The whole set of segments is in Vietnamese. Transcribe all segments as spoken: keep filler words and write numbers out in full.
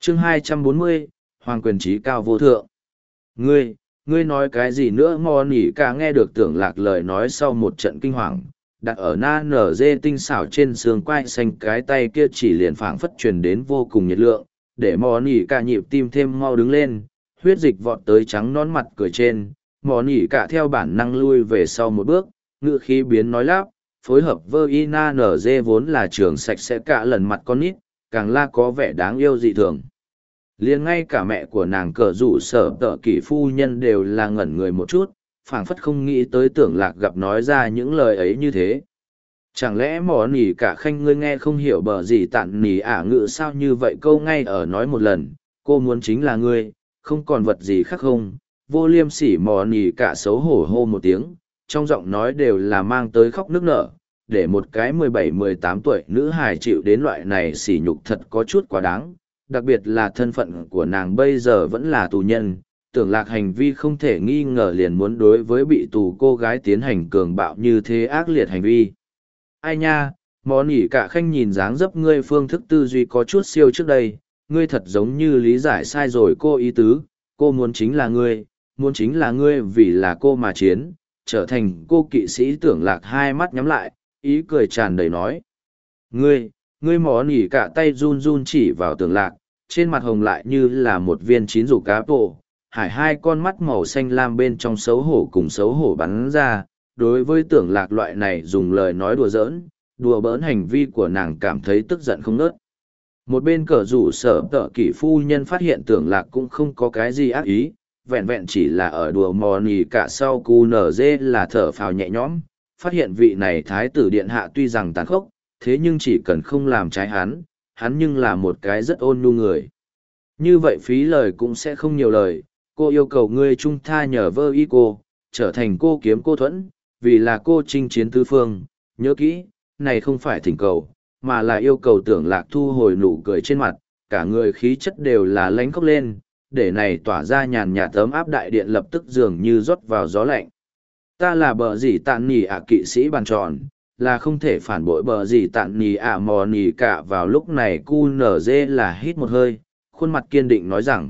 chương hai trăm bốn mươi, Hoàng quyền trí cao vô thượng. Ngươi, ngươi nói cái gì nữa? Mò nỉ cả nghe được Tưởng Lạc lời nói sau một trận kinh hoàng, đặt ở na nở dê tinh xảo trên xương quai xanh cái tay kia chỉ liền phảng phất truyền đến vô cùng nhiệt lượng, để mò nỉ cả nhịp tim thêm mau đứng lên, huyết dịch vọt tới trắng nón mặt cười trên, mò nỉ cả theo bản năng lui về sau một bước, ngự khí biến nói lắp, phối hợp vơ y na nở dê vốn là trường sạch sẽ cả lần mặt con nít, càng la có vẻ đáng yêu dị thường. Liền ngay cả mẹ của nàng cờ rủ sở tợ kỷ phu nhân đều là ngẩn người một chút, phảng phất không nghĩ tới Tưởng Lạc gặp nói ra những lời ấy như thế. Chẳng lẽ mỏ nỉ cả khanh ngươi nghe không hiểu bờ gì tạn nỉ ả ngự sao như vậy? Câu ngay ở nói một lần, cô muốn chính là ngươi, không còn vật gì khác không? Vô liêm sỉ mỏ nỉ cả xấu hổ hô một tiếng, trong giọng nói đều là mang tới khóc nức nở, để một cái mười bảy mười tám tuổi nữ hài chịu đến loại này sỉ nhục thật có chút quá đáng, đặc biệt là thân phận của nàng bây giờ vẫn là tù nhân. Tưởng Lạc hành vi không thể nghi ngờ liền muốn đối với bị tù cô gái tiến hành cường bạo như thế ác liệt hành vi. Ai nha, món ỉ cả khanh nhìn dáng dấp ngươi phương thức tư duy có chút siêu trước đây, ngươi thật giống như lý giải sai rồi cô ý tứ, cô muốn chính là ngươi, muốn chính là ngươi vì là cô mà chiến, trở thành cô kỵ sĩ. Tưởng Lạc hai mắt nhắm lại, ý cười tràn đầy nói. Ngươi, ngươi món ỉ cả tay run run chỉ vào Tưởng Lạc, trên mặt hồng lại như là một viên chín rủ cá bộ. Hải hai con mắt màu xanh lam bên trong xấu hổ cùng xấu hổ bắn ra, đối với Tưởng Lạc loại này dùng lời nói đùa giỡn, đùa bỡn hành vi của nàng cảm thấy tức giận không nớt. Một bên cờ rủ sở tợ kỷ phu nhân phát hiện Tưởng Lạc cũng không có cái gì ác ý, vẹn vẹn chỉ là ở đùa mò nì cả sau cu nở dê là thở phào nhẹ nhõm, phát hiện vị này thái tử điện hạ tuy rằng tàn khốc, thế nhưng chỉ cần không làm trái hắn, hắn nhưng là một cái rất ôn nhu người. Như vậy phí lời cũng sẽ không nhiều lời. Cô yêu cầu ngươi trung tha nhờ vơ y cô, trở thành cô kiếm cô thuẫn, vì là cô chinh chiến tứ phương. Nhớ kỹ, này không phải thỉnh cầu, mà là yêu cầu. Tưởng Lạc thu hồi nụ cười trên mặt, cả người khí chất đều là lánh khóc lên, để này tỏa ra nhàn nhạt ấm áp đại điện lập tức dường như rót vào gió lạnh. Ta là bờ gì tạn nỉ ạ kỵ sĩ bàn tròn, là không thể phản bội bờ gì tạn nỉ ạ mò nỉ cả. Vào lúc này cu nở dê là hít một hơi, khuôn mặt kiên định nói rằng,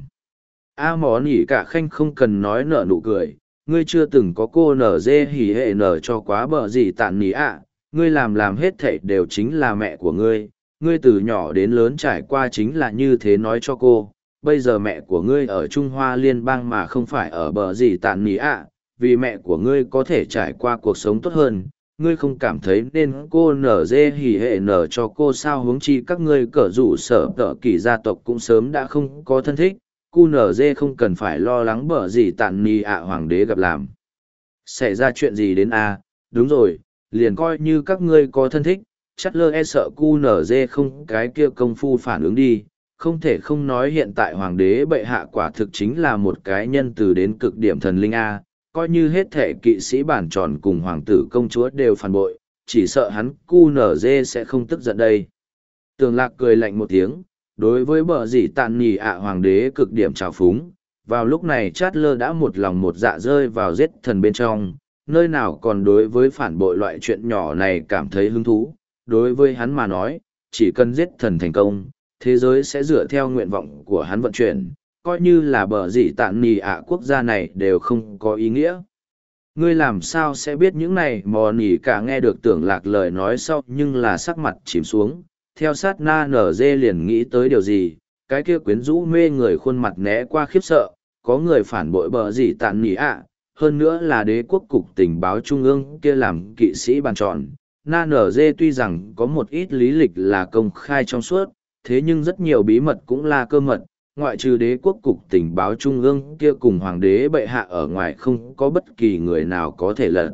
A mỏ nỉ cả khanh không cần nói nở nụ cười, ngươi chưa từng có cô nở dê hỉ hệ nở cho quá bờ gì tạn nỉ ạ, ngươi làm làm hết thảy đều chính là mẹ của ngươi, ngươi từ nhỏ đến lớn trải qua chính là như thế nói cho cô, bây giờ mẹ của ngươi ở Trung Hoa Liên bang mà không phải ở bờ gì tạn nỉ ạ, vì mẹ của ngươi có thể trải qua cuộc sống tốt hơn, ngươi không cảm thấy nên cô nở dê hỉ hệ nở cho cô sao? Huống chi các ngươi cỡ rủ sở tợ kỷ gia tộc cũng sớm đã không có thân thích. Cu nở dê không cần phải lo lắng bở gì tạn nì ạ hoàng đế gặp làm xảy ra chuyện gì đến a à? Đúng rồi, liền coi như các ngươi có thân thích, chắc lơ e sợ cu nở dê không cái kia công phu phản ứng đi. Không thể không nói hiện tại hoàng đế bệ hạ quả thực chính là một cái nhân từ đến cực điểm thần linh a, coi như hết thể kỵ sĩ bản tròn cùng hoàng tử công chúa đều phản bội, chỉ sợ hắn cu nở dê sẽ không tức giận đây. Tưởng Lạc cười lạnh một tiếng, đối với bờ dì tàn nhì ạ hoàng đế cực điểm trào phúng. Vào lúc này Chát Lơ đã một lòng một dạ rơi vào giết thần bên trong, nơi nào còn đối với phản bội loại chuyện nhỏ này cảm thấy hứng thú. Đối với hắn mà nói, chỉ cần giết thần thành công, thế giới sẽ dựa theo nguyện vọng của hắn vận chuyển, coi như là bờ dì tàn nhì ạ quốc gia này đều không có ý nghĩa. Ngươi làm sao sẽ biết những này? Mò nỉ cả nghe được Tưởng Lạc lời nói sau nhưng là sắc mặt chìm xuống, theo sát na nở dê liền nghĩ tới điều gì, cái kia quyến rũ mê người khuôn mặt né qua khiếp sợ, có người phản bội bờ gì tàn nhỉ ạ, hơn nữa là đế quốc cục tình báo trung ương kia làm kỵ sĩ bàn tròn. Na nở dê tuy rằng có một ít lý lịch là công khai trong suốt, thế nhưng rất nhiều bí mật cũng là cơ mật, ngoại trừ đế quốc cục tình báo trung ương kia cùng hoàng đế bệ hạ ở ngoài không có bất kỳ người nào có thể lật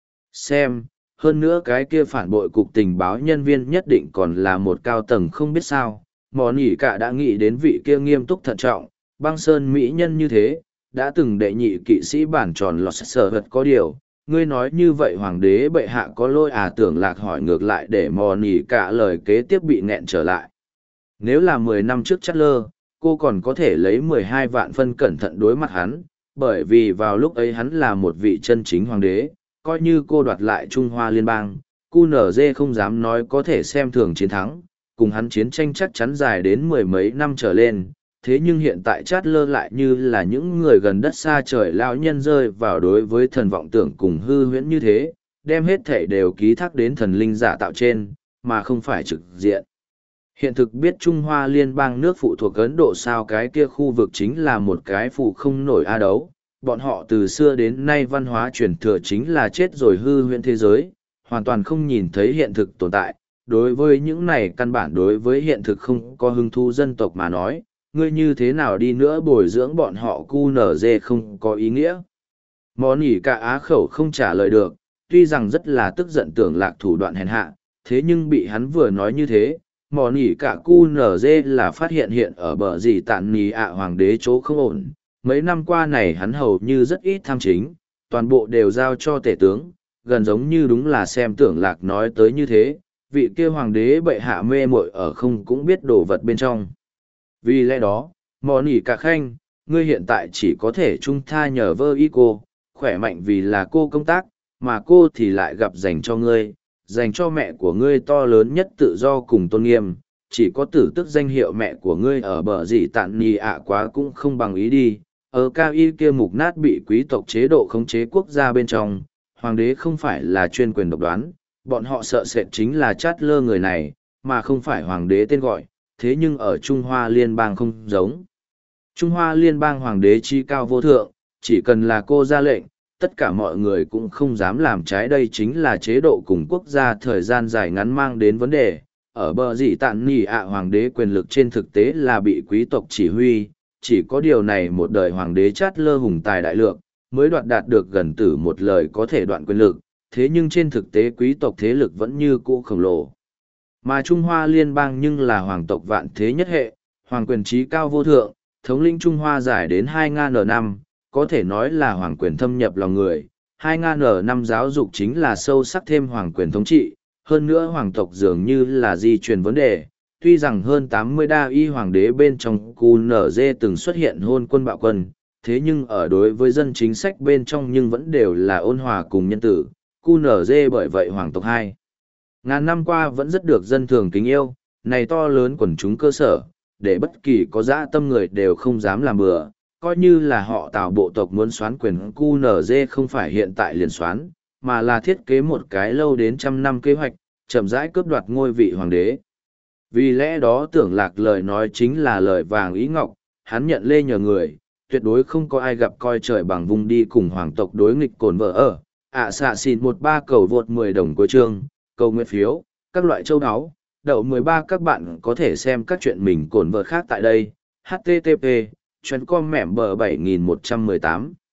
xem. Hơn nữa cái kia phản bội cục tình báo nhân viên nhất định còn là một cao tầng không biết sao. Mò nỉ cả đã nghĩ đến vị kia nghiêm túc thận trọng, băng sơn mỹ nhân như thế, đã từng đệ nhị kỵ sĩ bản tròn lọt sở vật. Có điều, ngươi nói như vậy hoàng đế bệ hạ có lỗi à? Tưởng Lạc hỏi ngược lại để mò nỉ cả lời kế tiếp bị nghẹn trở lại. Nếu là mười năm trước Chát Lơ, cô còn có thể lấy mười hai vạn phân cẩn thận đối mặt hắn, bởi vì vào lúc ấy hắn là một vị chân chính hoàng đế. Coi như cô đoạt lại Trung Hoa Liên bang, cu nở dê không dám nói có thể xem thường chiến thắng, cùng hắn chiến tranh chắc chắn dài đến mười mấy năm trở lên, thế nhưng hiện tại chát lơ lại như là những người gần đất xa trời lão nhân rơi vào đối với thần vọng tưởng cùng hư huyễn như thế, đem hết thể đều ký thác đến thần linh giả tạo trên, mà không phải trực diện. Hiện thực biết Trung Hoa liên bang nước phụ thuộc Ấn Độ sao cái kia khu vực chính là một cái phụ không nổi a đấu, bọn họ từ xưa đến nay văn hóa truyền thừa chính là chết rồi hư huyễn thế giới, hoàn toàn không nhìn thấy hiện thực tồn tại. Đối với những này căn bản đối với hiện thực không có hứng thú dân tộc mà nói, ngươi như thế nào đi nữa bồi dưỡng bọn họ cu nở dê không có ý nghĩa. Món ỉ cả á khẩu không trả lời được, tuy rằng rất là tức giận tưởng lạc thủ đoạn hèn hạ, thế nhưng bị hắn vừa nói như thế, món ỉ cả cu nở dê là phát hiện hiện ở bờ gì tạn nì ạ hoàng đế chỗ không ổn. Mấy năm qua này hắn hầu như rất ít tham chính, toàn bộ đều giao cho tể tướng, gần giống như đúng là xem tưởng lạc nói tới như thế, vị kia hoàng đế bệ hạ mê muội ở không cũng biết đồ vật bên trong. Vì lẽ đó, mòn ỉ cả khanh, ngươi hiện tại chỉ có thể trung tha nhờ vơ y cô, khỏe mạnh vì là cô công tác, mà cô thì lại gặp dành cho ngươi, dành cho mẹ của ngươi to lớn nhất tự do cùng tôn nghiêm, chỉ có tử tức danh hiệu mẹ của ngươi ở bờ gì tạn nhì ạ quá cũng không bằng ý đi. Ở cao y kia mục nát bị quý tộc chế độ khống chế quốc gia bên trong, hoàng đế không phải là chuyên quyền độc đoán, bọn họ sợ sệt chính là chát lơ người này, mà không phải hoàng đế tên gọi, thế nhưng ở Trung Hoa Liên bang không giống. Trung Hoa Liên bang hoàng đế chi cao vô thượng, chỉ cần là cô ra lệnh, tất cả mọi người cũng không dám làm trái, đây chính là chế độ cùng quốc gia thời gian dài ngắn mang đến vấn đề. Ở bờ dị tạn nỉ ạ hoàng đế quyền lực trên thực tế là bị quý tộc chỉ huy, chỉ có điều này một đời hoàng đế chát lơ hùng tài đại lượng, mới đoạt đạt được gần tử một lời có thể đoạn quyền lực, thế nhưng trên thực tế quý tộc thế lực vẫn như cũ khổng lồ. Mà Trung Hoa Liên bang nhưng là hoàng tộc vạn thế nhất hệ, hoàng quyền trí cao vô thượng, thống lĩnh Trung Hoa dài đến hai ngàn năm, có thể nói là hoàng quyền thâm nhập lòng người. hai ngàn năm giáo dục chính là sâu sắc thêm hoàng quyền thống trị, hơn nữa hoàng tộc dường như là di truyền vấn đề. Tuy rằng hơn tám mươi đa y hoàng đế bên trong cu nở dê từng xuất hiện hôn quân bạo quân, thế nhưng ở đối với dân chính sách bên trong nhưng vẫn đều là ôn hòa cùng nhân tử. cu nở dê bởi vậy hoàng tộc hai ngàn năm qua vẫn rất được dân thường kính yêu, này to lớn quần chúng cơ sở, để bất kỳ có dã tâm người đều không dám làm bừa, coi như là họ Tào bộ tộc muốn soán quyền cu nở dê không phải hiện tại liền soán, mà là thiết kế một cái lâu đến trăm năm kế hoạch, chậm rãi cướp đoạt ngôi vị hoàng đế. Vì lẽ đó tưởng lạc lời nói chính là lời vàng ý ngọc, hắn nhận lê nhờ người, tuyệt đối không có ai gặp coi trời bằng vùng đi cùng hoàng tộc đối nghịch cồn vợ ở. ạ xạ xịn một ba cầu vượt mười đồng cuối chương, cầu nguyện phiếu, các loại châu áo, đậu mười ba các bạn có thể xem các chuyện mình cồn vợ khác tại đây, http, chuyến com mẻm bờ bảy nghìn một trăm mười tám.